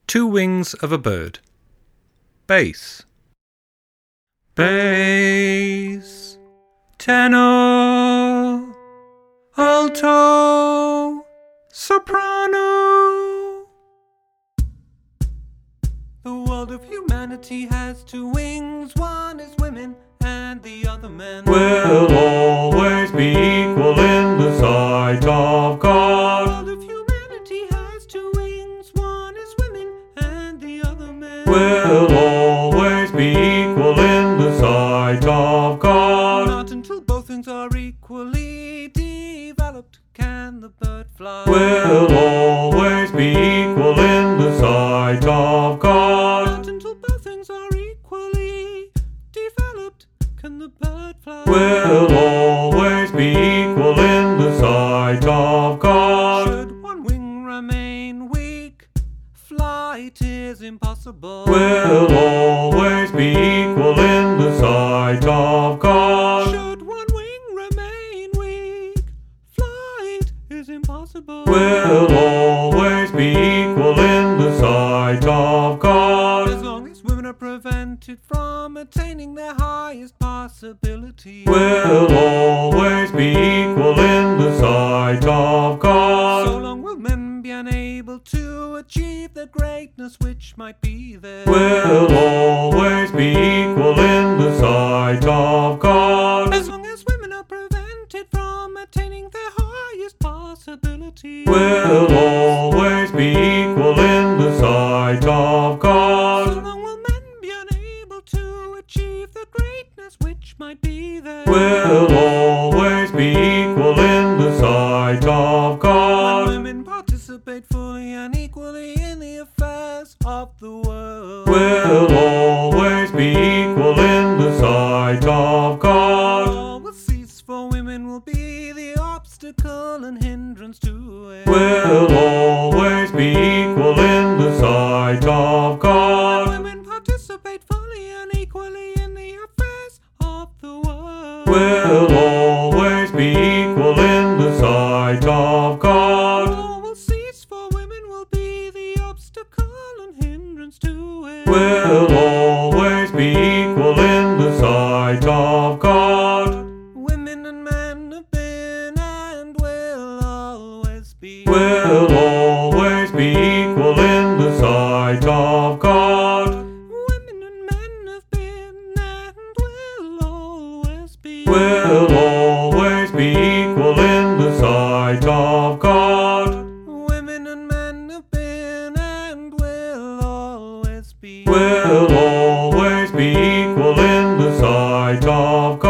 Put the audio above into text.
Two wings of a bird. Bass. Bass. Tenor. Alto. Soprano. The world of humanity has two wings. One is women and the other men. Will always be equal in the sight of God. The world of humanity has two wings. One is women and the other men. Will always be equal in the sight of God. Not until both wings are equally developed can the bird fly. Will always be equal in the sight of God. Not until both wings are equally developed can the bird fly. Will always be equal in the sight of God. Should one wing remain weak, flight is impossible. Will always be equal in the sight of God. Should one wing remain weak, flight is impossible. Will always be equal in the sight of God. As long as women are prevented from attaining their highest possibility. Will always be equal in the sight of God. So long will men be unable to achieve the greatness which might be theirs. Will always be equal in the sight of God. As long as women are prevented from attaining their highest possibility. Will always be equal in the sight of So God. long will men be unable to achieve the greatness which might be theirs. Will always be equal in the sight of God. When women participate fully and equally in the affairs of the world. Will always be equal in the sight of God. All will cease, for women will be the obstacle and hindrance to it. Will always be equal in the sight of God. When women participate fully and equally in the affairs of the world. Will always be equal in the sight of God. All will cease, for women will be the obstacle and hindrance to it. Will always be equal in the sight of God. Women and men have been and will always be. Will always be equal in the sight of God. Women and men have been and will always be. Will always be equal in the sight of God. Women and men have been and will always be. Will always be equal in the sight of God.